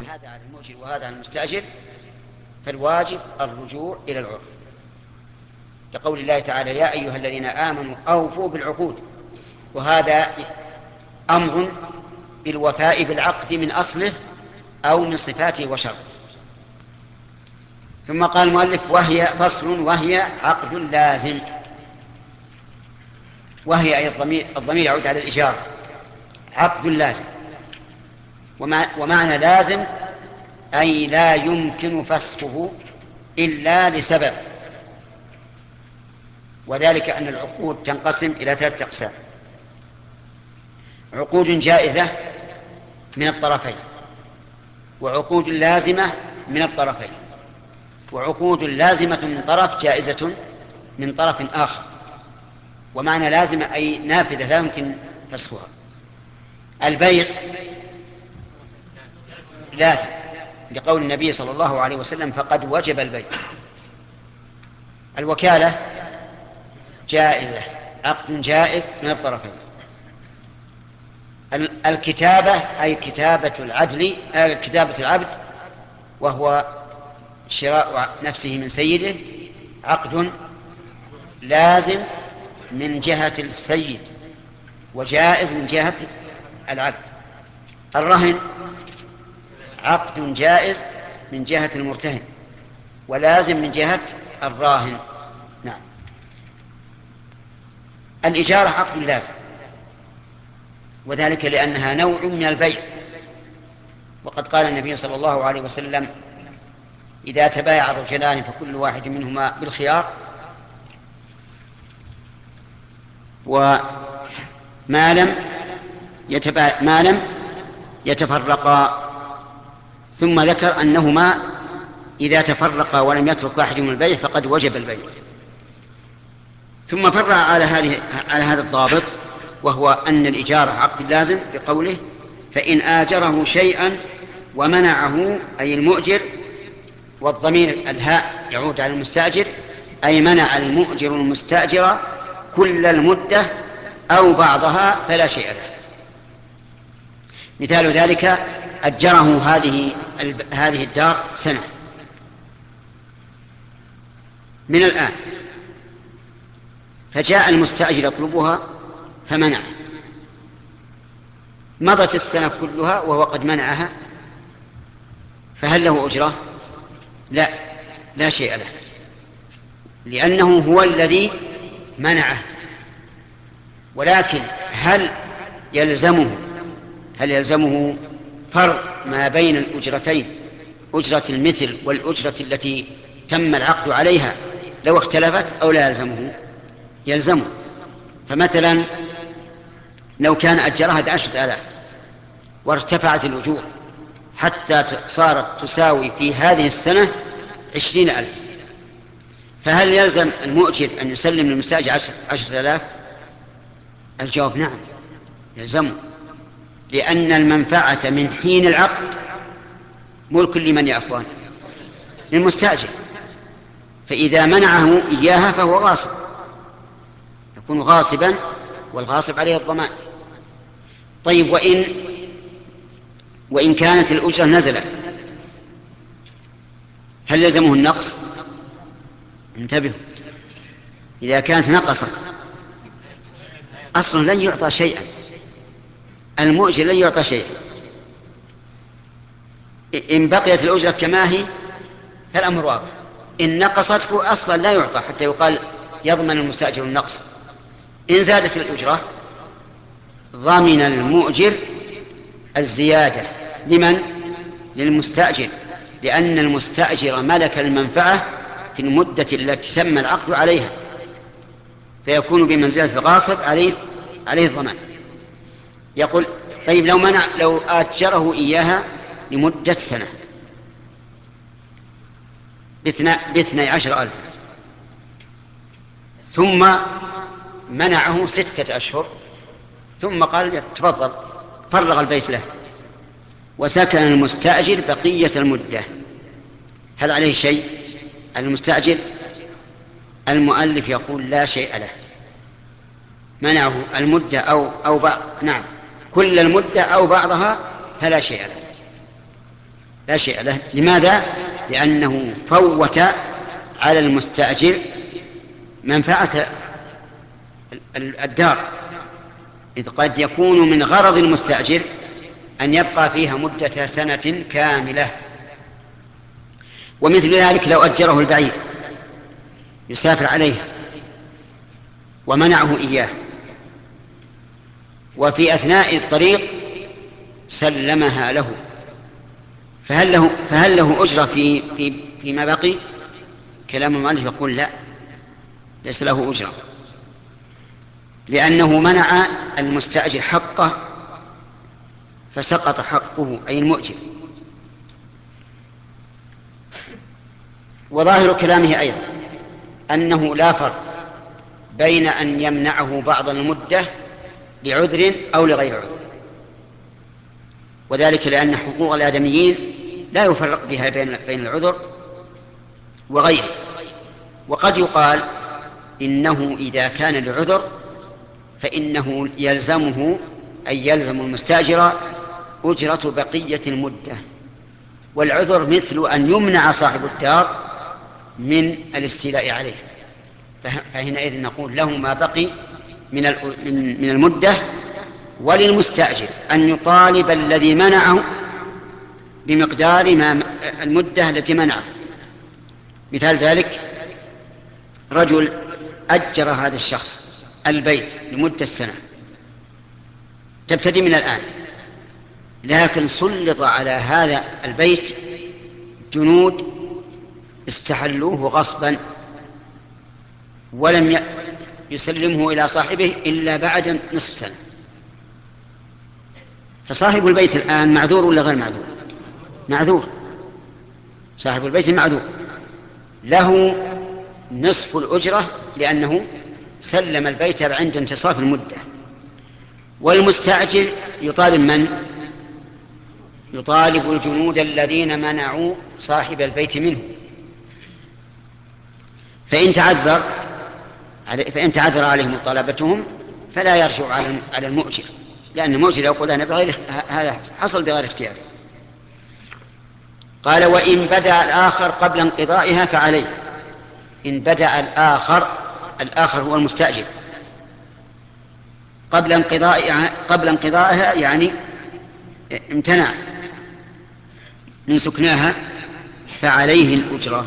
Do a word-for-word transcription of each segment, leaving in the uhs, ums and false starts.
هذا على المؤجر وهذا على المستأجر فالواجب الرجوع إلى العرف، لقول الله تعالى يا أيها الذين آمنوا أوفوا بالعقود، وهذا أمر بالوفاء بالعقد من أصله أو من صفاته وشرطه. ثم قال المؤلف وهي فصل وهي عقد لازم. وهي أي الضمير, الضمير يعود على الإجارة، عقد لازم. ومعنى لازم أي لا يمكن فسخه إلا لسبب، وذلك أن العقود تنقسم إلى ثلاثة أقسام: عقود جائزة من الطرفين، وعقود لازمة من الطرفين، وعقود لازمة من طرف جائزة من طرف آخر. ومعنى لازمة أي نافذة لا يمكن فسخها. البيع لازم لقول النبي صلى الله عليه وسلم فقد وجب البيع. الوكالة جائزة، عقد جائز من الطرفين. الكتابة أي كتابة العدل، كتابة العبد وهو شراء نفسه من سيده، عقد لازم من جهة السيد وجائز من جهة العبد. الرهن عقد جائز من جهة المرتهن ولازم من جهة الراهن. نعم. الإجارة عقد لازم، وذلك لأنها نوع من البيع، وقد قال النبي صلى الله عليه وسلم إذا تبايع الرجلان فكل واحد منهما بالخيار، وما لم يتبايع ما لم يتفرقا. ثم ذكر أنهما إذا تفرقا ولم يترك واحد من البيع فقد وجب البيع. ثم فرع على هذه على هذا الضابط، وهو أن الإجارة عقد لازم بقوله فإن آجره شيئا ومنعه أي المؤجر، والضمير الهاء يعود على المستأجر، أي منع المؤجر المستأجر كل المدة أو بعضها فلا شيء له. مثال ذلك أجره هذه هذه الدار سنة من الآن، فجاء المستأجر يطلبها فمنع، مضت السنة كلها وهو قد منعها، فهل له أجرة؟ لا، لا شيء له، لأنه هو الذي منعه. ولكن هل يلزمه هل يلزمه فرق ما بين الأجرتين، أجرة المثل والأجرة التي تم العقد عليها لو اختلفت، أو لا يلزمه؟ يلزمه. فمثلا لو كان أجرها بعشرة آلاف وارتفعت الأجور حتى صارت تساوي في هذه السنة عشرين ألف، فهل يلزم المؤجر أن يسلم للمستأجر عشرة آلاف؟ الجواب نعم، يلزمه، لأن المنفعة من حين العقد ملك لمن يا أخوان؟ للمستأجر، فإذا منعه إياها فهو غاصب، يكون غاصبا، والغاصب عليه الضمان. طيب وإن وإن كانت الأجرة نزلت هل يلزمه النقص؟ انتبهوا، إذا كانت نقصت أصلا لن يعطى شيئا، المؤجر لن يعطى شيئا. إن بقيت الأجرة كما هي فالأمر واضح، إن نقصت أصلا لا يعطى حتى يقال يضمن المستأجر النقص. إن زادت الأجرة ضمن المؤجر الزيادة. لمن؟ للمستأجر، لأن المستأجر ملك المنفعة في المدة التي تم العقد عليها، فيكون بمنزلة الغاصب عليه عليه الضمان. يقول طيب لو منع لو آجره إياها لمدة سنة باثني عشر ألف، ثم منعه ستة أشهر، ثم قال تفضل، فرغ البيت له، وسكن المستأجر بقية المدة، هل عليه شيء المستأجر؟ المؤلف يقول لا شيء له، منعه المدة أو أو بعض، نعم كل المدة أو بعضها فلا شيء له. لا شيء له. لماذا؟ لأنه فوت على المستأجر منفعة الدار، إذ قد يكون من غرض المستأجر أن يبقى فيها مدة سنة كاملة. ومثل ذلك لو أجره البعير يسافر عليه ومنعه إياه، وفي أثناء الطريق سلمها له، فهل له, فهل له أجرة في في فيما بقي؟ كلام المؤلف يقول لا، ليس له أجرة، لأنه منع المستأجر حقه فسقط حقه أي المؤجر. وظاهر كلامه أيضا أنه لا فرق بين أن يمنعه بعض المدة لعذر أو لغير عذر، وذلك لأن حقوق الآدميين لا يفرق بها بين بين العذر وغيره. وقد يقال إنه إذا كان لعذر فإنه يلزمه أي يلزم المستأجر أجرة بقية المدة، والعذر مثل أن يمنع صاحب الدار من الاستيلاء عليه، فحينئذ نقول له ما بقي من من المدة، وللمستأجر أن يطالب الذي منعه بمقدار ما المدة التي منعه. مثال ذلك رجل أجر هذا الشخص البيت لمدة سنة تبتدي من الآن، لكن سلط على هذا البيت جنود استحلوه غصبا ولم يسلمه إلى صاحبه إلا بعد نصف سنة، فصاحب البيت الآن معذور ولا غير معذور؟ معذور. صاحب البيت معذور، له نصف الأجرة لأنه سلم البيت عند انتصاف المدة. والمستأجر يطالب من؟ يطالب الجنود الذين منعوا صاحب البيت منه، فإن تعذر فإن تعذر عليهم مطالبتهم فلا يرجع على المؤجر، لأن المؤجر يقول أنا بغير هذا حصل بغير اختيار. قال وإن بدأ الآخر قبل انقضائها فعليه. إن بدأ الآخر، الآخر هو المستأجر، قبل انقضائها قبل انقضائها يعني امتنع من سكناها، فعليه الأجرة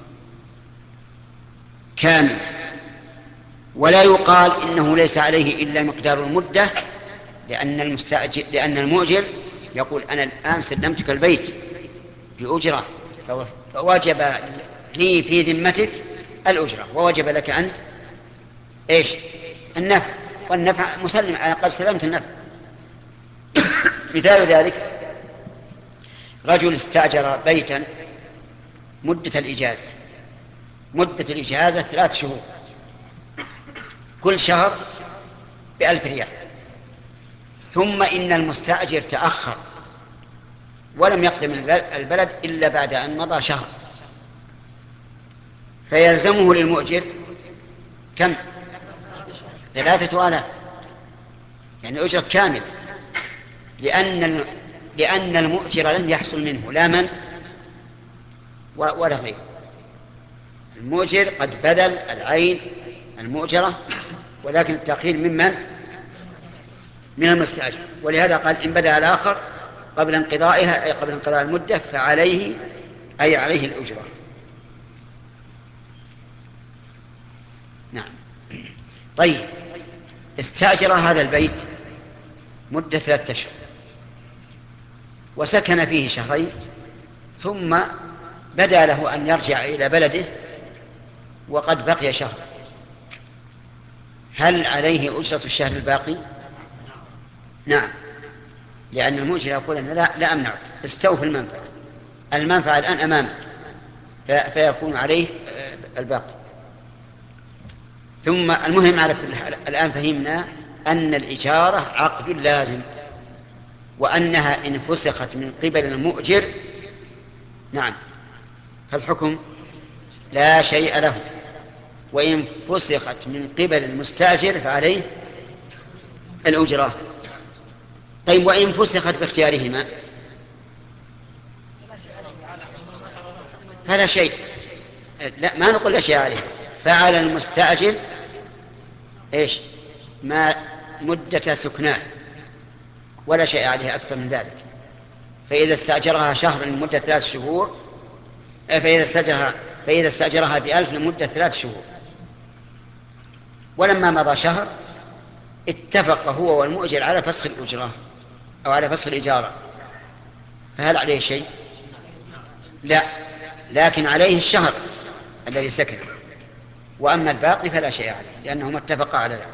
كاملة، ولا يقال إنه ليس عليه إلا مقدار المدة، لأن المستأجر لأن المؤجر يقول أنا الآن سلمتك البيت بأجرة، فوجب لي في ذمتك الأجرة، ووجب لك أنت إيش؟ النفع، والنفع مسلم، أنا قد سلمت النفع. مثال ذلك رجل استأجر بيتا مدة الإجازة مدة الإجازة ثلاث شهور، كل شهر بألف ريال، ثم إن المستأجر تأخر ولم يقدم البلد إلا بعد أن مضى شهر، فيلزمه للمؤجر كم؟ ثلاثة آلاف، يعني أجرة كاملة، لأن لأن المؤجر لن يحصل منه لا من ولا غيره. المؤجر قد بذل العين المؤجرة، ولكن التأخير ممن؟ من المستأجر. ولهذا قال إن بدأ الآخر قبل انقضائها أي قبل انقضاء المدة فعليه أي عليه الأجرة. نعم. طيب استأجر هذا البيت مدة ثلاثة أشهر وسكن فيه شهرين، ثم بدا له أن يرجع إلى بلده وقد بقي شهر، هل عليه أجرة الشهر الباقي؟ نعم، لأن المؤجر يقول أنا لا, لا أمنعك، استوفي المنفعة، المنفعة الآن أمامك، فيكون عليه الباقي. ثم المهم على كل حال الآن فهمنا أن الإجارة عقد لازم، وأنها إن فسخت من قبل المؤجر نعم فالحكم لا شيء له، وإن فسخت من قبل المستأجر فعليه الأجرة. طيب وإن فسخت باختيارهما؟ فلا شيء. لا، ما نقول لا شيء عليه. فعلى المستأجر ايش؟ ما مدة سكناه، ولا شيء عليه أكثر من ذلك. فإذا استأجرها شهر لمدة ثلاث شهور فإذا استأجرها فإذا استأجرها بألف لمدة ثلاث شهور، ولما مضى شهر اتفق هو والمؤجر على فسخ الأجرة أو على فسخ الإجارة، فهل عليه شيء؟ لا، لكن عليه الشهر الذي سكن، وأما الباقي فلا شيء عليه لأنهما اتفقا على ذلك.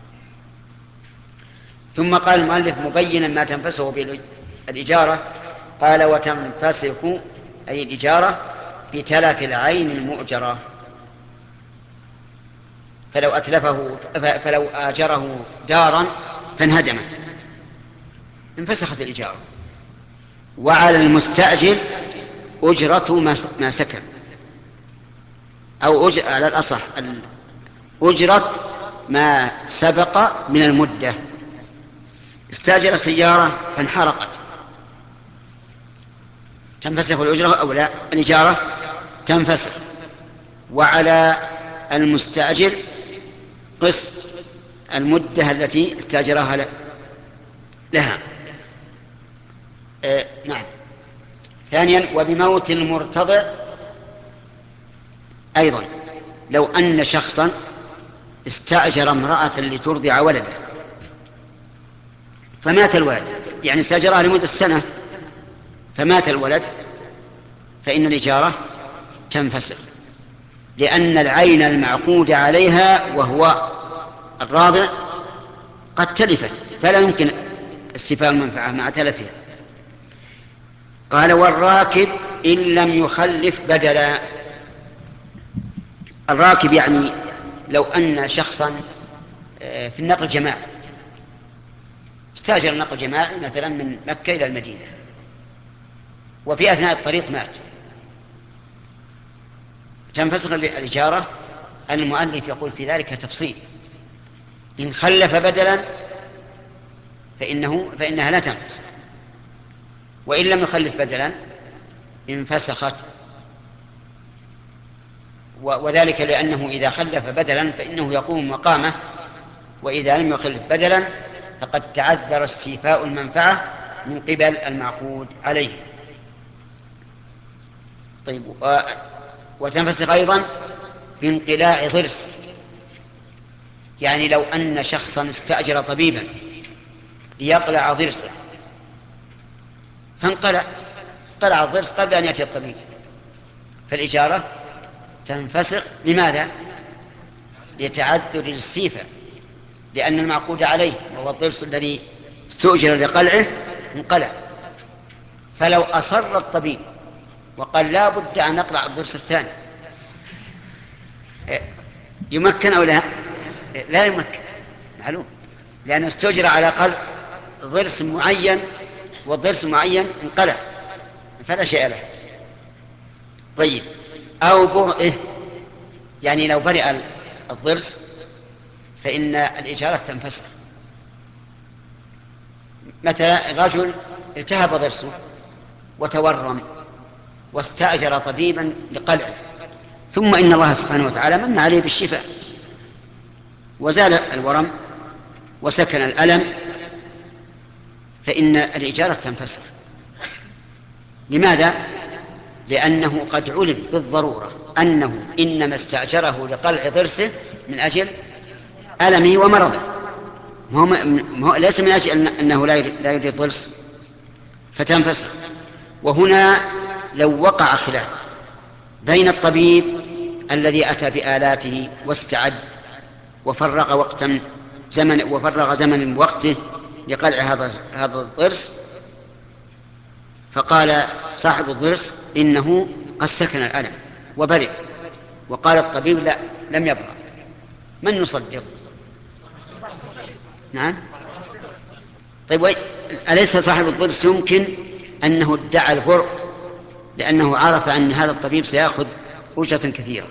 ثم قال المؤلف مبينا ما تنفسخ بالإجارة، قال وتنفسخ أي الإجارة بتلف العين المؤجرة، فلو أتلفه فلو آجره دارا فانهدمت انفسخت الإجارة. وعلى المستأجر أجرة ما سكن، أو أجر على الأصح أجرة ما سبق من المدة. استأجر سيارة فانحرقت تنفسخ الأجرة أو لا؟ الإجارة تنفسخ. وعلى المستأجر قسط المدة التي استأجرها لها. آه نعم. ثانيا وبموت المرتضع أيضا، لو أن شخصا استأجر امرأة لترضع ولده فمات الولد، يعني استأجرها لمدة سنة فمات الولد، فإن الإجارة تنفسخ، لأن العين المعقود عليها وهو الراضع قد تلفت فلا يمكن استيفاء المنفعة مع تلفها. قال والراكب إن لم يخلف بدلا. الراكب يعني لو أن شخصا في النقل الجماعي استأجر النقل الجماعي مثلا من مكة إلى المدينة، وفي أثناء الطريق مات، تنفسخ الإجارة. المؤلف يقول في ذلك تفصيل، إن خلف بدلا فإنه فإنها لا تنفسخ، وإن لم يخلف بدلا انفسخت. وذلك لأنه إذا خلف بدلا فإنه يقوم مقامه، وإذا لم يخلف بدلا فقد تعذر استيفاء المنفعة من قبل المعقود عليه. طيب، وتنفسخ أيضا بانقلاع ضرس، يعني لو أن شخصا استأجر طبيبا ليقلع ضرسه فانقلع قلع الضرس قبل أن يأتي الطبيب، فالإجارة تنفسخ. لماذا؟ لتعذر الاستيفاء، لأن المعقود عليه وهو الضرس الذي استؤجر لقلعه انقلع. فلو أصر الطبيب وقال لا بد أن نقلع الضرس الثاني يمكن أو لا؟ لا يمكن، معلوم، لأنه استؤجر على قلع ضرس معين والضرس معين انقلع فلا شيء له. طيب، أو برئه، يعني لو برئ الضرس فإن الإجارة تنفسخ. مثلا رجل التهب ضرسه وتورم واستأجر طبيبا لقلعه، ثم إن الله سبحانه وتعالى من عليه بالشفاء وزال الورم وسكن الألم، فإن الإجارة تنفسخ. لماذا؟ لأنه قد علم بالضرورة أنه إنما استأجره لقلع ضرسه من أجل ألمه ومرضه، هو ليس من أجل أنه لا يريد ضرس، فتنفسخ. وهنا لو وقع خلاف بين الطبيب الذي أتى بآلاته واستعد وفرغ وقتا زمن وفرغ زمن من وقته لقلع هذا هذا الضرس، فقال صاحب الضرس إنه قد سكن الألم وبرئ، وقال الطبيب لا لم يبرأ، من نصدق؟ نعم. طيب، أليس صاحب الضرس يمكن أنه ادعى البرء لأنه عرف أن هذا الطبيب سيأخذ أجرة كثيرة؟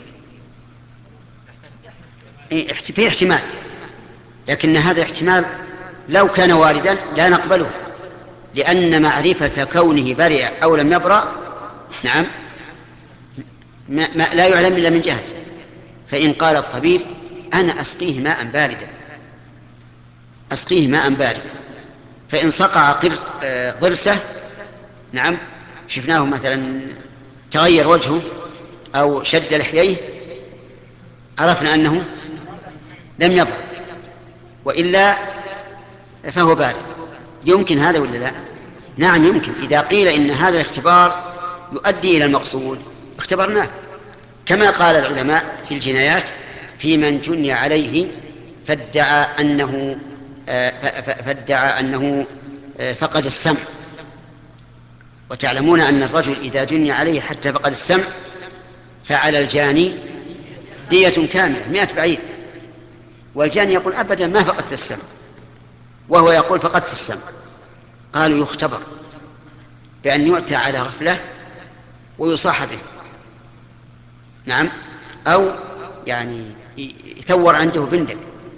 في احتمال، لكن هذا احتمال لو كان واردا لا نقبله، لأن معرفة كونه برئ أو لم يبرأ نعم، ما ما لا يعلم إلا من جهة. فإن قال الطبيب أنا أسقيه ماء باردا، أسقيه ماء باردا، فإن صقع ضرسه، نعم، شفناه مثلا تغير وجهه أو شد لحييه، عرفنا أنه لم يبرد، وإلا فهو بارد. يمكن هذا ولا لا؟ نعم يمكن. إذا قيل إن هذا الاختبار يؤدي إلى المقصود اختبرناه، كما قال العلماء في الجنايات في من جني عليه فادعى أنه فادعى أنه فقد السمع. وتعلمون أن الرجل إذا جني عليه حتى فقد السمع فعلى الجاني دية كاملة مئة بعير، والجاني يقول أبدا ما فقدت السمع، وهو يقول فقدت السمع. قالوا يختبر بأن يؤتى على غفلة ويصاح به، نعم، أو يعني يثور عنده بندق،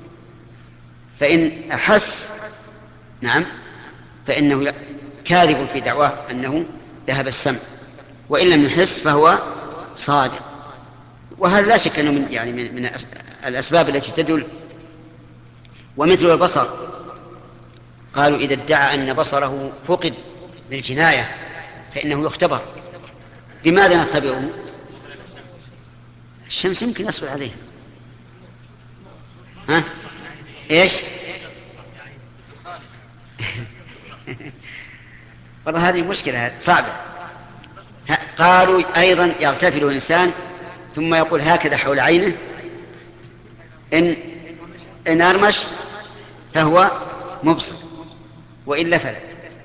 فإن أحس، نعم، فإنه كاذب في دعواه أنه ذهب السمع، وإن لم يحس فهو صادق. وهذا لا شك أنه من يعني من, من الأسباب التي تدل. ومثل البصر، قالوا إذا ادعى أن بصره فقد بالجناية فإنه يختبر. بماذا نختبره؟ الشمس يمكن يصبر عليه. ها ايش؟ والله هذه مشكلة صعبة. قالوا أيضا يغتفل الإنسان ثم يقول هكذا حول عينه، إن إن أرمش فهو مبصر وإلا فلا.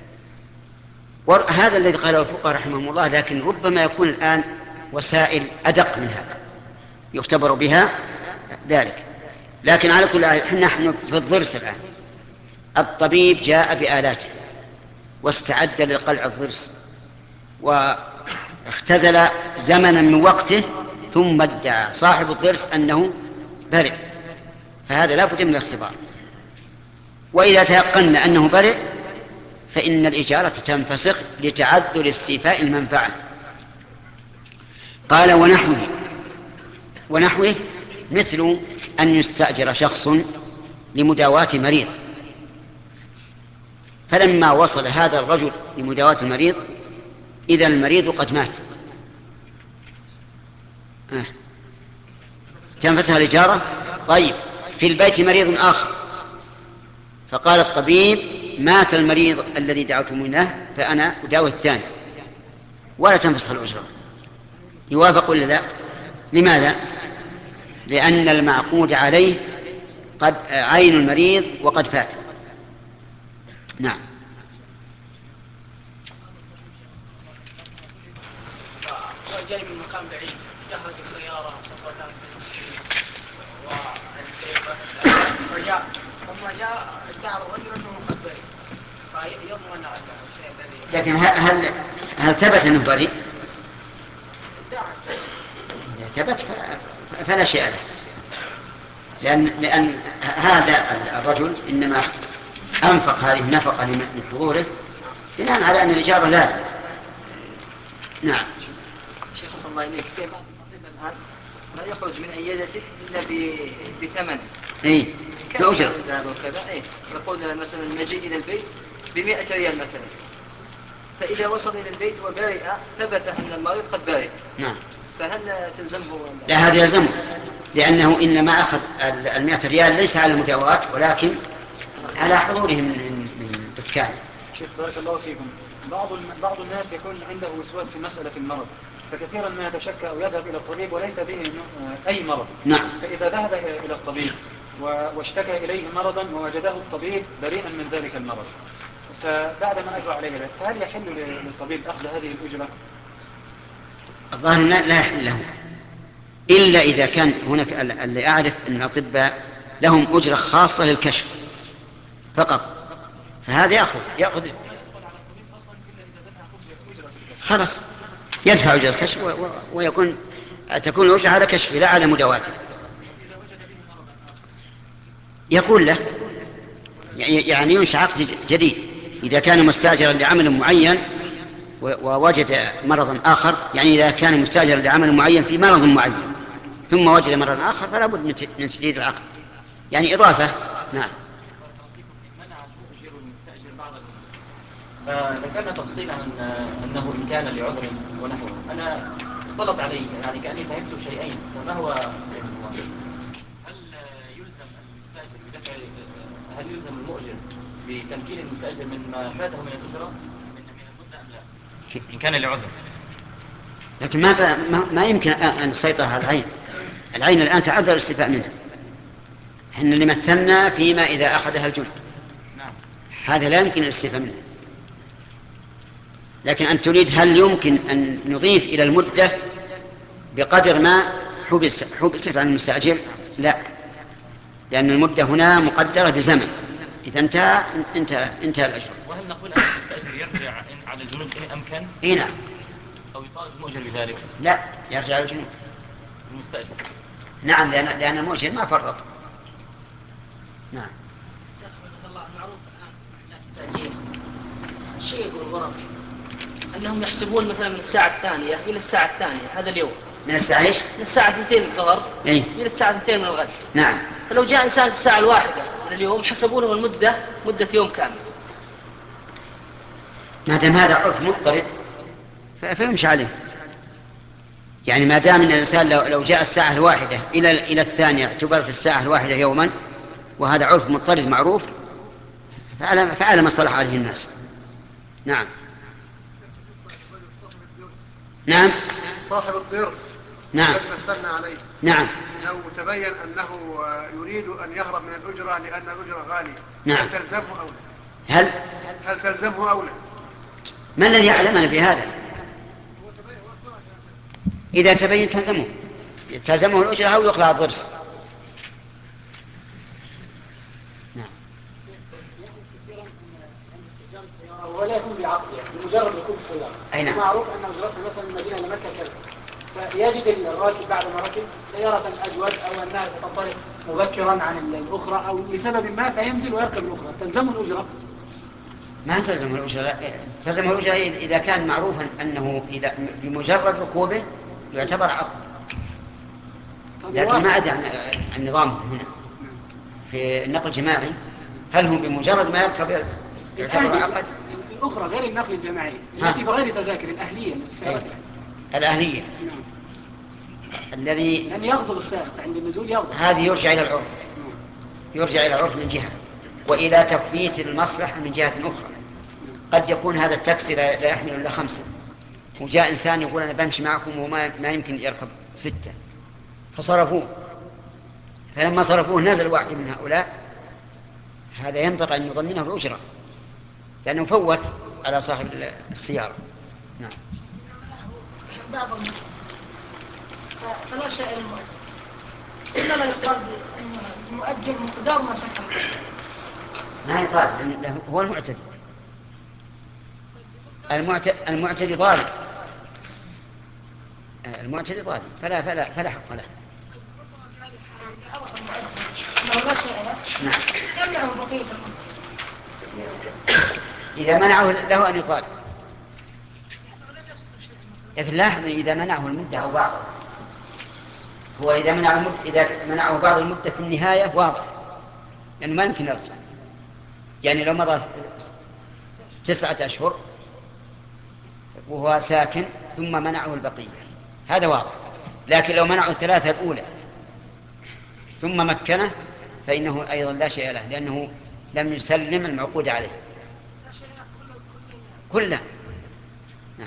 وهذا الذي قاله الفقهاء رحمهم الله، لكن ربما يكون الآن وسائل أدق من هذا يختبر بها ذلك. لكن على كل حال نحن في الضرس الآن، الطبيب جاء بآلاته واستعد لقلع الضرس واختزل زمنا من وقته، ثم ادعى صاحب الضرس أنه برئ، فهذا لا بد من الاختبار. وإذا تيقنا أنه برئ فإن الإجارة تنفسخ لتعذر استيفاء المنفعة. قال ونحوه ونحوه مثل أن يستأجر شخص لمداواة مريض، فلما وصل هذا الرجل لمداواة المريض إذا المريض قد مات، آه. تنفسها الإجارة. طيب في البيت مريض آخر، فقال الطبيب مات المريض الذي دعوتم له فأنا أداوي الثاني، ولا تنفسها الأجرة. يوافق ولا لا؟ لماذا؟ لأن المعقود عليه قد عين المريض وقد فات. نعم. جاي من مكان بعيد جهز السيارة وجاء ثم جاء ادعى الرجل انه قد برئ، فيضمن الشيء الذي. لكن هل هل ثبت انه بريء؟ اذا ثبت فلا شيء له، لان لان هذا الرجل انما انفق هذه النفقه لحضوره بناء على ان الاجاره لازمه. نعم. شيخ صلى الله عليك، في بعض الأطباء الآن لا يخرج من عيادته إلا بثمن. إيه. بأجرة. وكذا. إيه. يقول مثلا نجي إلى البيت بمئة ريال مثلا، فإذا وصل إلى البيت وبارئ ثبت أن المريض قد بارئ. نعم. فهل تلزمه؟ لا، هذا يلزمه، لأنه إنما أخذ المئة ريال ليس على المداواة ولكن على حضوره من من دكان. شيخ بارك الله فيكم، بعض بعض الناس يكون عنده وسواس في مسألة المرض، فكثيرا ما يتشكى أو يذهب إلى الطبيب وليس به أي مرض. نعم. فإذا ذهب إلى الطبيب واشتكى إليه مرضا ووجده الطبيب بريئا من ذلك المرض، فبعدما أجرى عليه ذلك، فهل يحل للطبيب أخذ هذه الأجرة؟ الظاهر لا يحل له، إلا إذا كان هناك اللي أعرف أن الأطباء لهم أجرة خاصة للكشف فقط، فهذا يأخذ يأخذ خلاص يدفع أجرة الكشف ويكون تكون الأجرة على كشفه لا على مداواته. يقول له يعني ينشأ عقد جديد إذا كان مستأجرا لعمل معين، ووجد مرضا آخر، يعني إذا كان مستأجرا لعمل معين في مرض معين ثم وجد مرضا آخر فلا بد من تجديد العقد، يعني إضافة. نعم. منع المؤجر المستأجر بعض المدة، فذكرنا تفصيلا أنه إن كان لعذر ونحوه. أنا اختلط علي يعني كأني فهمت شيئين، فما هو صحيح الله؟ هل يلزم المستأجر بدفع هل يلزم المؤجر بتمكين المستأجر من ما فاته من الأجرة من من المدة أم لا؟ إن كان لعذر. لكن ما ما, ما يمكن أن نسيطر على العين. العين الآن تعذر الاستيفاء منها. احنا اللي مثلنا فيما إذا أخذها الجند. نعم. هذا لا يمكن الاستيفاء منه. لكن أن تريد هل يمكن أن نضيف إلى المدة بقدر ما حبس حبست عن المستأجر؟ لا، لأن المدة هنا مقدرة بزمن، إذا انتهى انتهى انتهى الأجر. وهل نقول أن المستأجر يرجع على الجنود إن أمكن؟ إيه نعم. أو يطالب المؤجر بذلك؟ لا، يرجع على الجنود المستأجر. نعم، لأن لأن المؤجر ما فرط. نعم. الله المعروف الآن التأجير الشيء يقول ورق أنهم يحسبون مثلا من الساعة الثانية إلى الساعة الثانية هذا اليوم، من الساعة إيش؟ من الساعة اثنتين الظهر إيه؟ إلى الساعة اثنتين من الغد. نعم. فلو جاء إنسان في الساعة الواحدة من اليوم حسبوا له المدة مدة يوم كامل. ما دام هذا عرف مضطرد فيمشي عليه. يعني ما دام ان الانسان لو لو جاء الساعه الواحده الى الى الثانيه اعتبرت الساعه الواحده يوما، وهذا عرف مضطرد معروف، فعلى فعلى ما اصطلح عليه الناس. نعم. نعم. صاحب الضرس نعم. الذي مثلنا عليه. نعم. لو تبين انه يريد ان يهرب من الاجره لان الاجره غاليه. نعم. هل تلزمه او لا؟ هل هل تلزمه او لا؟ ما الذي يعلمنا بهذا؟ إذا تبين تلزمه تلزمه الأجرة أو يقلع الضرس. نعم. ولا يكون بعقدها بمجرد ركوب السيارة. أي نعم. معروف أن أجرتها مثلا من المدينة لمكة كذا، فيجد الراكب بعد ما ركب سيارة أجود أو أنها ستنطلق مبكرا عن الأخرى أو لسبب ما فينزل ويركب الأخرى، تلزمه الأجرة؟ ما تلزم الأجرة، تلزم الأجرة إذا كان معروفا أنه إذا بمجرد ركوبه يعتبر عقد. لكن ما أدري عن النظام هنا في النقل الجماعي، هل هو بمجرد ما يركب يعتبر عقد؟ الأخرى غير النقل الجماعي التي بغير تذاكر الأهلية السيارات الأهلية. نعم. الذي لن يغضب السائق عند النزول يغضب. هذه يرجع إلى العرف، يرجع إلى العرف من جهة، وإلى تفويت المصلحة من جهة أخرى. قد يكون هذا التاكسي لا يحمل إلا خمسة، وجاء إنسان يقول أنا بمشي معكم وما ما يمكن يركب ستة، فصرفوه، فلما صرفوه نزل واحد من هؤلاء، هذا ينبغي أن يضمنه الأجرة لأنه فوت على صاحب السيارة. نعم. بعض فلا شيء للمؤجر، إنما يقال المؤجر مقدار ما سكن. ما يقال هو المعتدي. المعتدي المعتدي ظالم، المعتدي ظالم فلا فلا فلا حق له. لا شيء له. نعم. يمنعه بقية إذا منعه له أن يطالب، لكن لاحظ إذا منعه المدة أو بعضها، هو إذا منعه المدة إذا منعه بعض المدة في النهاية واضح لأنه ما يمكن يرجع. يعني لو مضى تسعة أشهر وهو ساكن ثم منعه البقية هذا واضح، لكن لو منعه الثلاثة الأولى ثم مكنه فإنه أيضا لا شيء له لأنه لم يسلم المعقود عليه كله. نعم.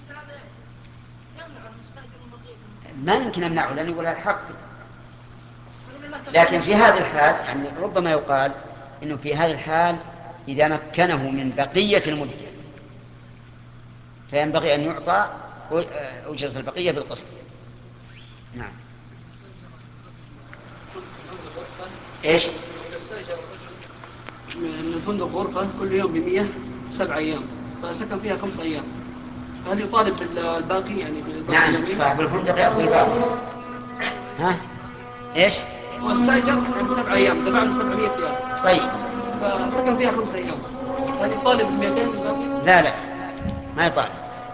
ما يمكن أمنعه لأنه يقول الحق، لكن في هذا الحال يعني ربما يقال إنه في هذا الحال إذا مكنه من بقية المدة فينبغي أن يعطى أجرة البقية بالقسط. نعم. إيش؟ من الفندق غرفة كل يوم بمية سبع أيام، فسكن فيها خمس أيام، فهل يطالب بالباقي يعني بالباقي؟ نعم، صاحب الفندق يأخذ الباقي. ها؟ إيش؟ واستأجر يعني سبع أيام دفع له سبعمائة ريال. طيب. فسكن فيها خمس أيام، هل يطالب بالمئتين الباقي؟ لا لا ما يطالب.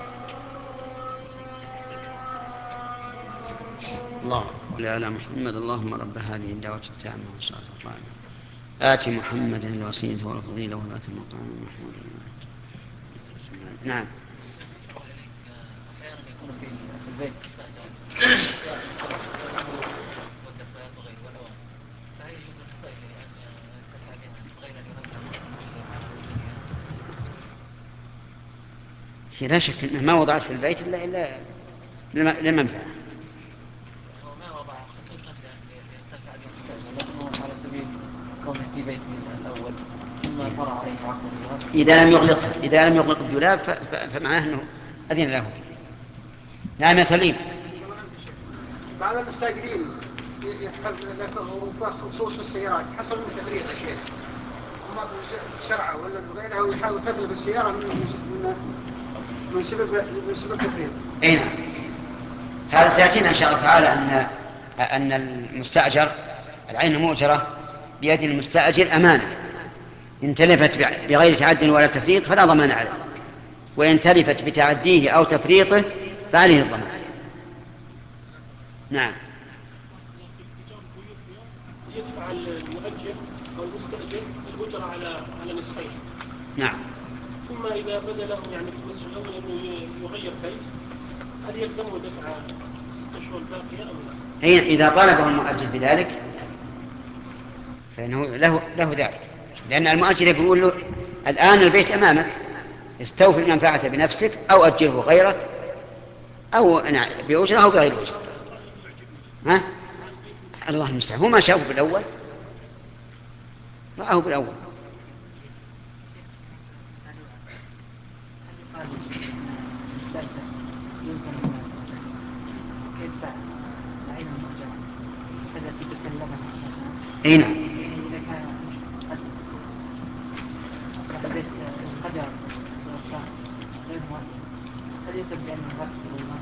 الله لا لا محمد اللهم رب هذه الدعوة التامة والصلاة القائمة آت محمد الوسيلة والفضيلة والآت المقام محمود. نعم. أحيانا يكون في البيت مستأجر والدفايات وغيره والأواني، فهل يجوز للمستأجر أن ينتفع بها غير أن ينبه؟ لا شك أنه ما وضعت في البيت إلا إلا للمنفعة. هو ما وضع خصيصا ليستنفع به المستأجر، لكنه على سبيل كونه في بيت من الأول ثم فرع عليه عقد. إذا لم يغلق إذا لم يغلق الدولاب فمعناه أنه أذن له. نعم يا سليم. بعض المستاجرين يحب لك خصوص في السيارات حصل من تفريط يا شيخ، وما بسرعة ولا بغيرها ويحاول تغلب السيارة من من من سبب من سبب تفريط. أي نعم. هذا سيأتينا إن شاء الله تعالى أن أن المستأجر العين المؤجرة بيد المستأجر أمانة، إن تلفت بغير تعد ولا تفريط فلا ضمان عليه، وإن تلفت بتعديه أو تفريطه فعليه الضمان. نعم. يدفع المؤجر أو المستأجر الأجرة على على نصفين. نعم. ثم إذا بدا له يعني في النصف الأول أنه يغير بيت، هل يلزمه دفع ست أشهر باقية أو لا؟ أي إذا طلبه المؤجر بذلك فإنه له له ذلك، لأن المؤجر يقول له الآن البيت أمامك، استوفي المنفعة بنفسك أو أجره غيرك أو بأجرة أو بغير أجرة. ها؟ الله المستعان، هو ما شافه بالأول، رآه بالأول. اي نعم. إذا كان أصبح البيت قدر غير مرتب، هل يسبب بأنه مرتب وما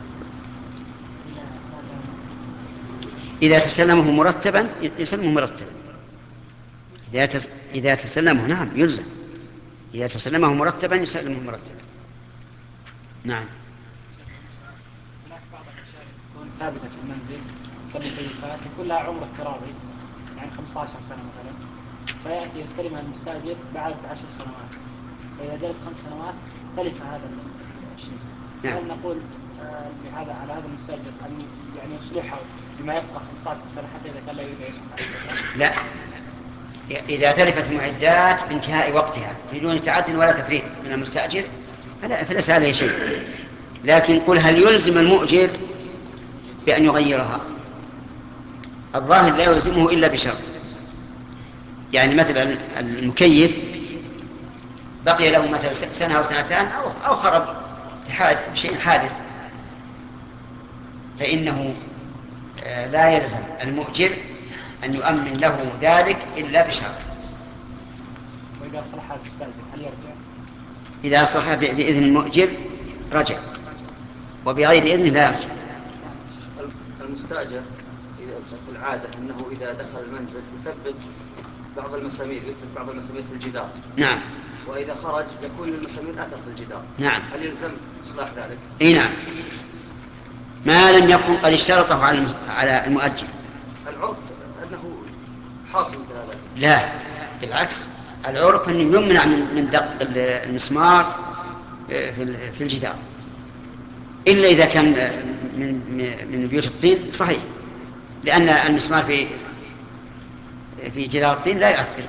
إذا تسلمه مرتبا يسلمه مرتبا. إذا تس... إذا تسلمه نعم يلزم، إذا تسلمه مرتبا يسلمه مرتبا. نعم. هناك بعض الأشياء تكون ثابتة في المنزل كالمكيفات يكون لها عمر افتراضي، يعني خمسة عشر سنة مثلا، فيأتي يستلمها المستأجر بعد عشر سنوات، فإذا جلس خمس سنوات تلف هذا الشيء. نعم. هل نقول آه لهذا على هذا المستأجر أن يعني يصلحه بما يبقى خمسة عشر سنة حتى إذا كان لا يريد يصلح؟ لا، إذا تلفت المعدات بانتهاء وقتها بدون تعد ولا تفريط من المستأجر فلا فليس عليه شيء. لكن قل هل يلزم المؤجر بأن يغيرها؟ الظاهر لا يلزمه إلا بشرط، يعني مثلا المكيف بقي له مثلا سنة أو سنتان أو أو خرب بشيء حادث، فإنه لا يلزم المؤجر أن يؤمن له ذلك إلا بشرط. وإذا صلح المستأجر هل يرجع؟ إذا صلح بإذن المؤجر رجع، وبغير إذن لا يرجع. المستأجر في العادة أنه إذا دخل المنزل يثبت بعض المسامير، يثبت بعض المسامير في الجدار. نعم. وإذا خرج يكون للمسامير أثر في الجدار. نعم. هل يلزم إصلاح ذلك؟ إيه نعم، ما لم يكن قد اشترطه على المؤجر. العرف أنه حاصل مثل هذا. لا بالعكس، العرف أنه يمنع من من دق المسمار في الجدار، إلا إذا كان من من بيوت الطين صحيح، لأن المسمار في في جدار الطين لا يؤثر.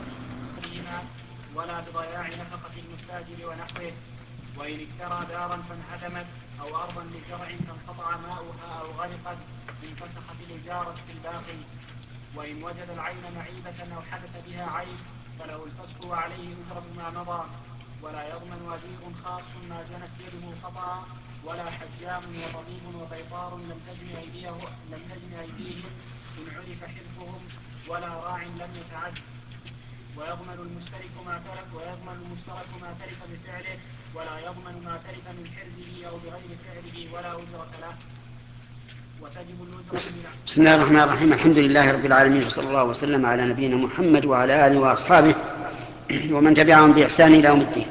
ولا بضياع نفقة المستأجر ونحوه، وإن اشترى دارا فانهدمت أو أرضا لزرع فانقطع ماؤها أو غرقت انفسخت الإجارة في الباقي. وإن وجد العين معيبة أو حدث بها عيب فله الفسخ وعليه أجرة ما مضى، ولا يضمن وديع خاص ما جنت يده خطأ، ولا حجام وطبيب وبيطار لم تجن أيديه لم تجن أيديهم إن عرف حلفهم، ولا راع لم يتعد. ويضمن المشترك ما تلف ويضمن المشترك ما تلف بفعله، ولا يضمن ما تلف من حرزه أو بغير فعله، ولا أجرة له. وتجب الأجرة. بسم الله الرحمن الرحيم، الحمد لله رب العالمين، وصلى الله وسلم على نبينا محمد وعلى آله وأصحابه ومن تبعهم بإحسان إلى يوم الدين.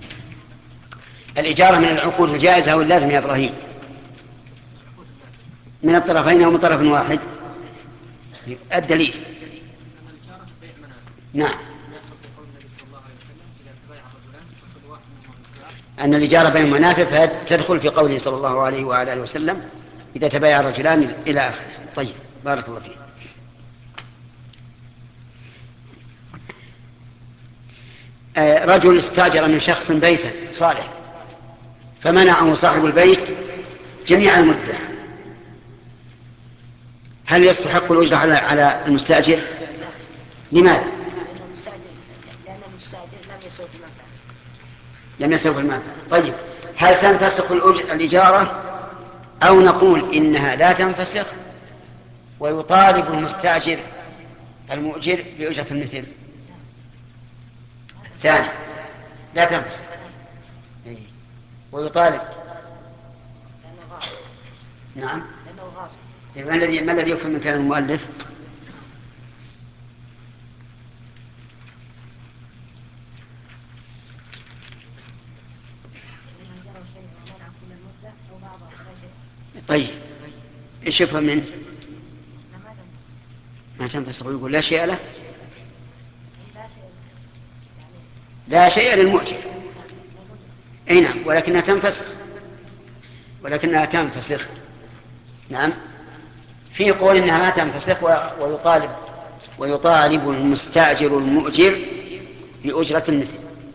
الإجارة من العقود الجائزة أو اللازم يا إبراهيم؟ من الطرفين أو من طرف واحد. الدليل نعم أن الإجارة بين منافع فتدخل في قوله صلى الله عليه وعلى آله وسلم إذا تبايع الرجلان إلى آخره. طيب بارك الله فيك. آه رجل استاجر من شخص بيتا صالح فمنعه صاحب البيت جميع المدة، هل يستحق الأجرة على على المستأجر؟ لماذا؟ لأن المستأجر لم يسوق المنفعة. لم يسوق المنفعة. طيب هل تنفسخ الإجارة أو نقول إنها لا تنفسخ ويطالب المستأجر المؤجر بأجرة المثل؟ الثاني لا تنفسخ ويطالب. نعم. ما الذي ما الذي يفهم من كلام المؤلف؟ طيب ايش يفهم منه؟ ما تنفسخ ويقول لا شيء له، لا شيء للمؤجر. اي نعم ولكنها تنفسخ ولكنها تنفسخ نعم. في قول انها ما تنفسخ ويطالب ويطالب المستاجر المؤجر بأجرة المثل.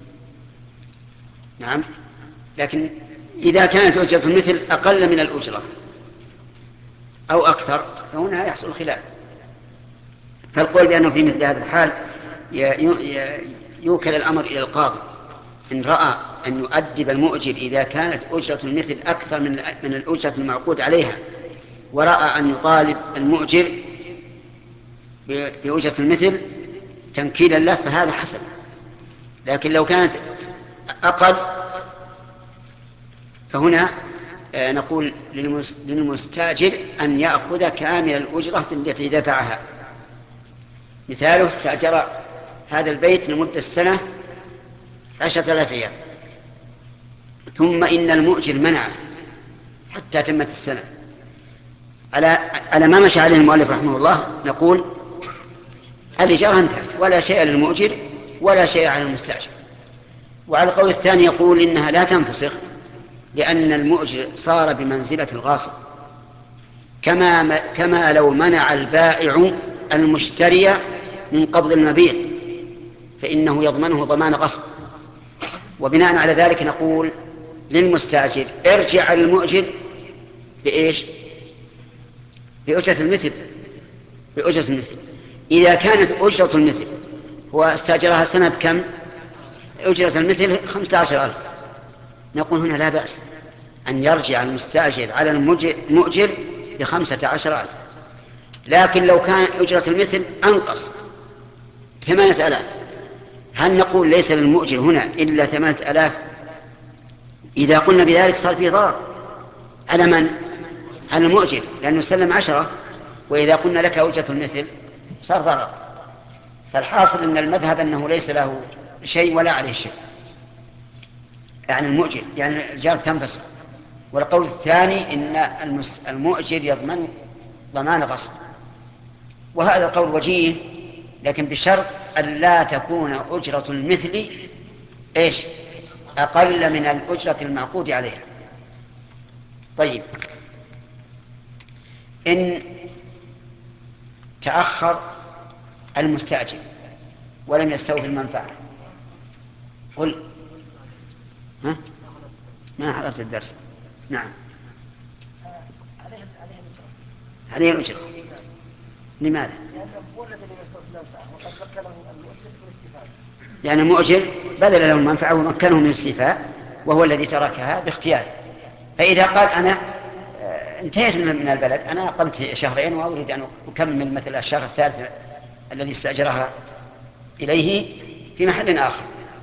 نعم لكن إذا كانت أجرة المثل أقل من الأجرة أو أكثر فهنا يحصل خلاف. فالقول بأنه في مثل هذا الحال يوكل الأمر إلى القاضي إن رأى أن يؤدب المؤجر إذا كانت أجرة المثل أكثر من من الأجرة المعقود عليها، ورأى أن يطالب المؤجر بأجرة المثل تنكيلا له فهذا حسن. لكن لو كانت أقل فهنا نقول للمستاجر أن يأخذ كامل الأجرة التي دفعها. مثاله استأجر هذا البيت لمدة السنة عشرة آلاف ريال ثم إن المؤجر منعه حتى تمت السنة، على على ما مشى عليه المؤلف رحمه الله نقول الإجارة انتهت ولا شيء للمؤجر ولا شيء على المستأجر. وعلى القول الثاني يقول إنها لا تنفسخ لأن المؤجر صار بمنزلة الغاصب، كما كما لو منع البائع المشتري من قبض المبيع فإنه يضمنه ضمان غصب. وبناء على ذلك نقول للمستأجر ارجع المؤجر بإيش؟ بأجرة المثل. بأجرة المثل إذا كانت أجرة المثل هو استأجرها سنة بكم؟ أجرة المثل خمسة عشر ألف، نقول هنا لا بأس أن يرجع المستأجر على المؤجر بخمسة عشر ألف. لكن لو كان أجرة المثل أنقص ثمانية ألاف هل نقول ليس للمؤجر هنا إلا ثمانية ألاف؟ إذا قلنا بذلك صار فيه ضرر على من؟ على المؤجر لأنه سلم عشرة، وإذا قلنا لك أجرة المثل صار ضرر. فالحاصل أن المذهب أنه ليس له شيء ولا عليه شيء يعني المؤجر يعني الجار تنفسخ. والقول الثاني إن المؤجر يضمن ضمان غصب، وهذا القول وجيه لكن بشرط أن لا تكون أجرة المثل إيش؟ أقل من الأجرة المعقود عليها. طيب إن تأخر المستأجر ولم يستوفي المنفعة قل ها؟ ما حضرت الدرس. نعم عليه الأجرة. لماذا؟ لأن المؤجر بذل له المنفعة ومكنه من الاستيفاء وهو الذي تركها باختياره. فإذا قال أنا انتهيت من البلد، أنا أقمت شهرين وأريد أن أكمل مثل الشهر الثالث الذي استأجرها إليه في محل آخر،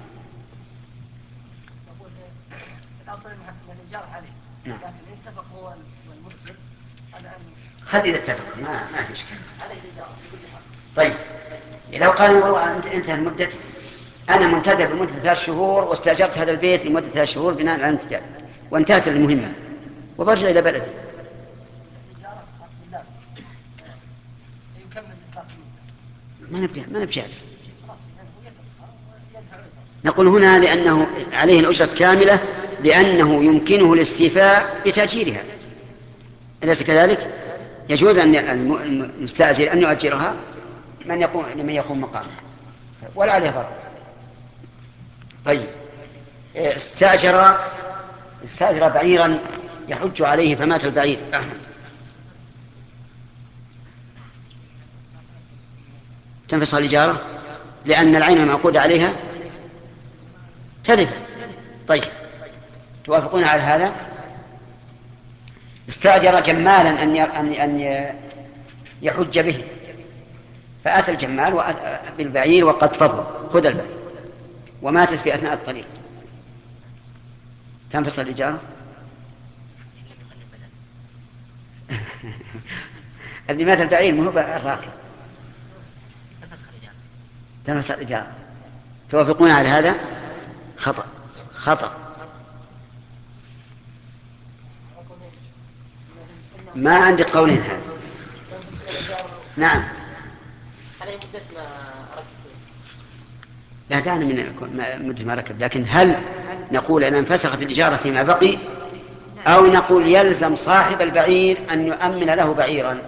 نعم. خلي إذا اتفق ما ما في إشكال. طيب لو قال والله أنت انتهى المدة، أنا منتدب لمدة ثلاث شهور واستأجرت هذا البيت لمدة ثلاث شهور بناء على الانتداب وانتهت المهمة وبرجع إلى بلدي، ما نبقى ما نبقى جالس. نقول هنا لأنه عليه الأجرة كاملة لأنه يمكنه الاستيفاء بتأجيرها، أليس كذلك؟ يجوز أن المستأجر أن يؤجرها من يقوم لمن يقوم مقامه ولا عليه ضرر. طيب استأجر استأجر بعيرا يحج عليه فمات البعير، تنفصل الإجارة لأن العين المعقود عليها تلفت. طيب توافقون على هذا؟ استأجر جمالا أن أن يحج به، فأتى الجمال بالبعير وقد فضل خذ البعير وماتت في أثناء الطريق، تنفصل الإجارة؟ اللي مات البعير مو الراكب، تنفصل الإجارة. توافقون على هذا؟ خطأ خطأ. ما عندي قولين هذا. نعم. على مدة ما ركب. لا دعنا من مدة ما ركب، لكن هل نقول أن انفسخت الإجارة فيما بقي أو نقول يلزم صاحب البعير أن يؤمن له بعيرا؟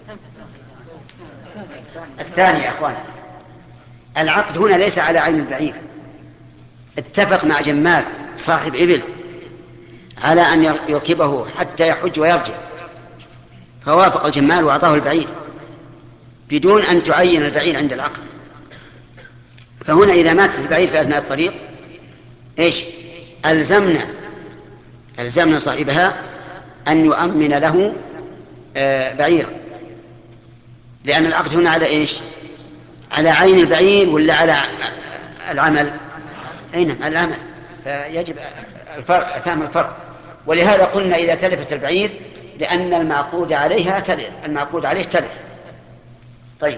الثاني يا أخوان، العقد هنا ليس على عين البعير. اتفق مع جمال صاحب إبل على أن يركبه حتى يحج ويرجع، فوافق الجمال وأعطاه البعير بدون أن تعين البعير عند العقد. فهنا إذا مات البعير في أثناء الطريق إيش؟ ألزمنا ألزمنا صاحبها أن يؤمن له بعيرا، لأن العقد هنا على إيش؟ على عين البعير ولا على العمل؟ أين العمل؟ فيجب الفرق، فهم الفرق. ولهذا قلنا إذا تلفت البعير لأن المعقود عليها تلف، المعقود عليه تلف. طيب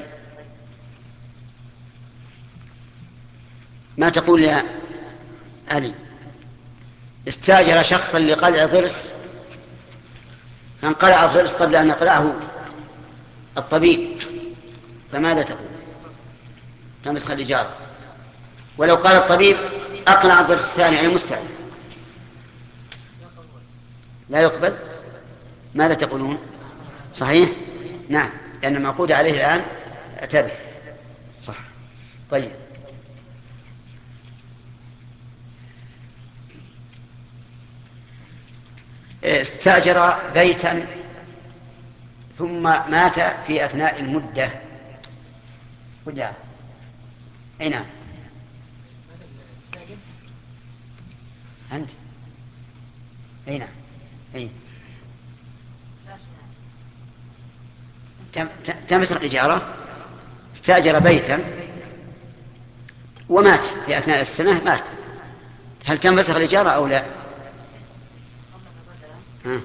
ما تقول يا علي؟ استاجر شخصا لقلع ضرس فانقلع الضرس قبل أن يقلعه الطبيب، فماذا تقول؟ تنفسخ الإجارة. ولو قال الطبيب أقلع الضرس الثاني يعني مستعد، لا يقبل. ماذا تقولون؟ صحيح؟ نعم، لأن المعقود عليه الآن تلف. صح. طيب استأجر بيتا ثم مات في أثناء المدة. ولا أي نعم أنت أي نعم أي تنفسخ الإجارة. استأجر بيتا ومات في أثناء السنة، مات، هل تنفسخ الإجارة أو لا؟ ها.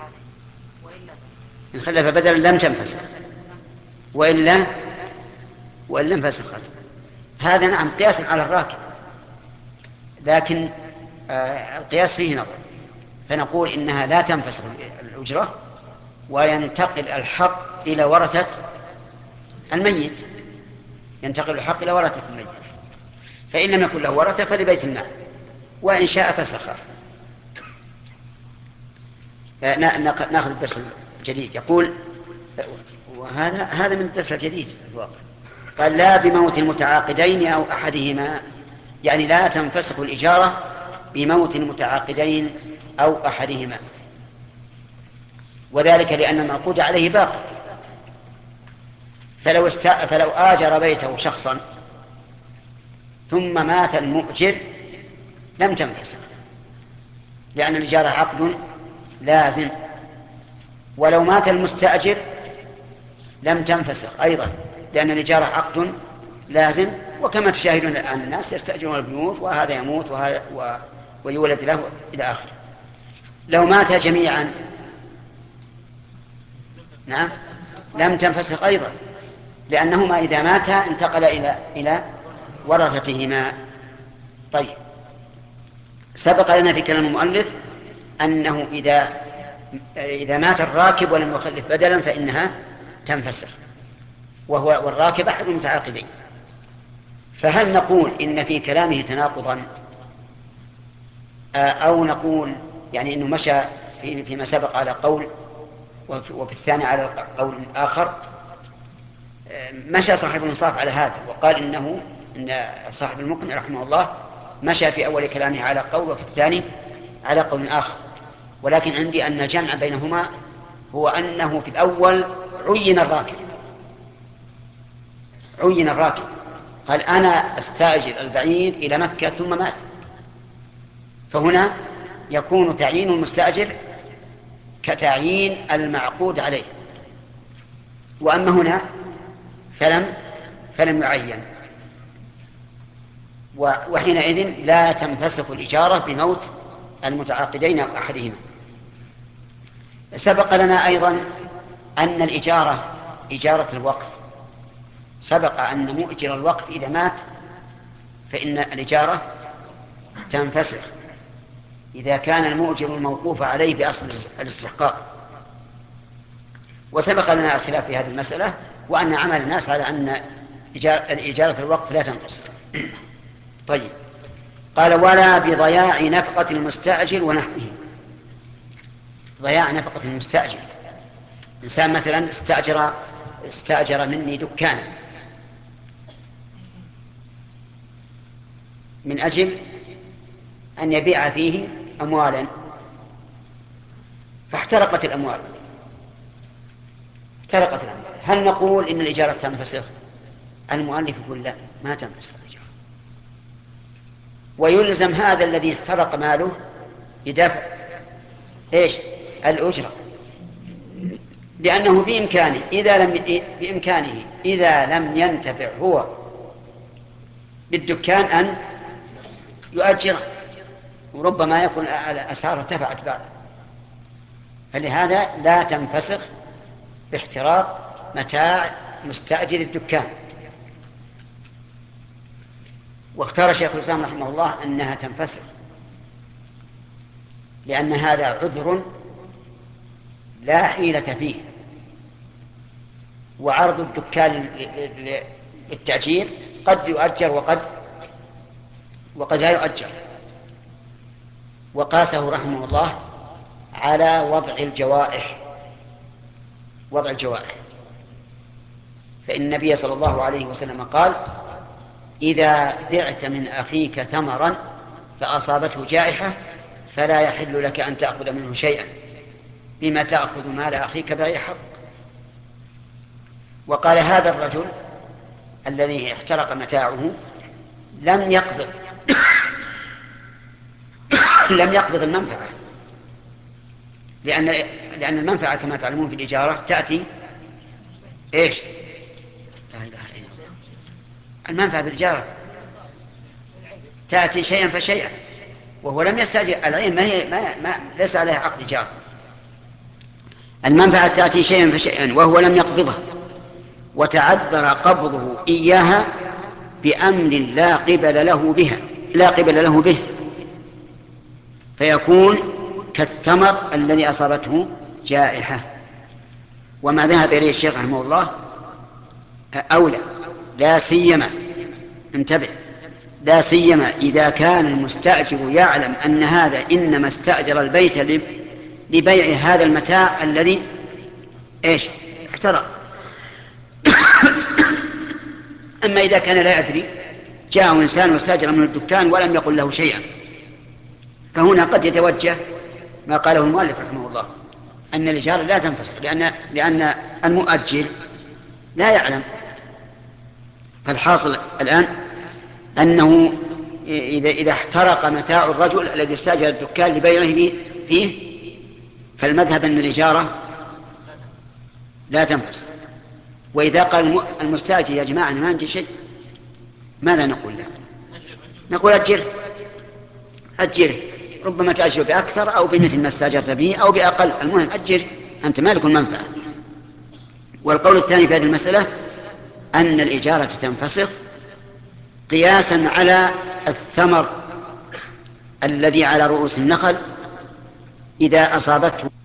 إن خلف بدلا لم تنفسخ، وإلا وإلا انفسخت. هذا نعم قياسا على الراكب، لكن آه القياس فيه نظر، فنقول إنها لا تنفسخ الأجرة وينتقل الحق إلى ورثة الميت، ينتقل الحق إلى ورثة الميت، فإن لم يكن له ورثة فلبيت المال، وإن شاء فسخه. ناخذ الدرس الجديد. يقول وهذا هذا من الدرس الجديد في الواقع. قال لا بموت المتعاقدين أو أحدهما، يعني لا تنفسخ الإجارة بموت المتعاقدين أو أحدهما، وذلك لأن المعقود عليه باقي. فلو, است... فلو آجر بيته شخصا ثم مات المؤجر لم تنفسخ، لأن الإجارة عقد لازم. ولو مات المستأجر لم تنفسخ أيضا، لأن الإجارة عقد لازم. وكما تشاهدون الآن الناس يستأجرون البيوت، وهذا يموت وهذا و... ويولد له إلى آخره. لو مات جميعا نعم لم تنفسخ أيضا، لأنهما إذا ماتا انتقل إلى إلى ورثتهما. طيب سبق لنا في كلام المؤلف أنه إذا إذا مات الراكب ولم يخلف بدلا فإنها تنفسخ، وهو والراكب أحد المتعاقدين. فهل نقول إن في كلامه تناقضا، أو نقول يعني إنه مشى فيما سبق على قول وفي الثاني على قول آخر؟ مشى صاحب الإنصاف على هذا وقال إنه إن صاحب المقنع رحمه الله مشى في أول كلامه على قول وفي الثاني على قول آخر. ولكن عندي أن الجمع بينهما هو أنه في الأول عين الراكب عين الراكب قال أنا أستأجر البعير إلى مكة ثم مات، فهنا يكون تعيين المستأجر كتعيين المعقود عليه. وأما هنا فلم فلم يعين، وحينئذ لا تنفسخ الإجارة بموت المتعاقدين أو أحدهما. سبق لنا أيضا أن الإجارة إجارة الوقف، سبق أن مؤجر الوقف إذا مات فإن الإجارة تنفسخ إذا كان المؤجر الموقوف عليه بأصل الاستحقاق. وسبق لنا الخلاف في هذه المسألة، وأن عمل الناس على أن إجارة الوقف لا تنفسخ. طيب، قال ولا بضياع نفقة المستأجر ونحوه. ضياع نفقة المستأجر، إنسان مثلا استأجر استأجر مني دكانا من أجل أن يبيع فيه أموالا، فاحترقت الأموال احترقت الأموال هل نقول إن الإجارة تنفسخ؟ المؤلف يقول لا، ما تنفسخ الإجارة، ويلزم هذا الذي احترق ماله بدفع إيش؟ الأجرة، لأنه بإمكانه إذا لم بإمكانه إذا لم ينتفع هو بالدكان أن يؤجر، وربما يكون الأسعار ارتفعت بعد. فلهذا لا تنفسخ باحتراق متاع مستأجر الدكان. واختار شيخ الإسلام رحمه الله أنها تنفسخ، لأن هذا عذر لا حيلة فيه، وعرض الدكان للتأجير قد يؤجر وقد وقد لا يؤجر. وقاسه رحمه الله على وضع الجوائح وضع الجوائح فإن النبي صلى الله عليه وسلم قال إذا بعت من أخيك ثمرا فأصابته جائحة فلا يحل لك أن تأخذ منه شيئا، بما تأخذ مال أخيك بغير حق. وقال هذا الرجل الذي احترق متاعه لم يقبض لم يقبض المنفعة، لأن لأن المنفعة كما تعلمون في الإجارة تأتي إيش؟ لا إله إلا الله. المنفعة بالإجارة تأتي شيئا فشيئا، وهو لم يستأجر العين، ما هي ما, ما ليس عليها عقد إجارة. المنفعة تأتي شيئا فشيئا وهو لم يقبضها، وتعذر قبضه إياها بأمر لا قبل له بها لا قبل له به، فيكون كالثمر الذي أصابته جائحة. وما ذهب إليه الشيخ رحمه الله أولى، لا سيما انتبه لا سيما إذا كان المستأجر يعلم أن هذا إنما استأجر البيت لبيع هذا المتاع الذي إيش احترق. أما إذا كان لا يدري، جاءه إنسان واستأجر من الدكان ولم يقل له شيئا، فهنا قد يتوجه ما قاله المؤلف رحمه الله أن الإجارة لا تنفسخ، لأن لأن المؤجر لا يعلم. فالحاصل الآن أنه إذا إذا احترق متاع الرجل الذي استأجر الدكان لبيعه فيه، فالمذهب أن الإجارة لا تنفسخ. وإذا قال المستأجر يا جماعة أنا ما عندي شيء، ماذا نقول له؟ نقول أجره أجره ربما تأجر بأكثر أو بمثل ما استأجرت به أو بأقل، المهم أجر، أنت مالك المنفعة. والقول الثاني في هذه المسألة أن الإجارة تنفسخ قياسا على الثمر الذي على رؤوس النخل إذا أصابته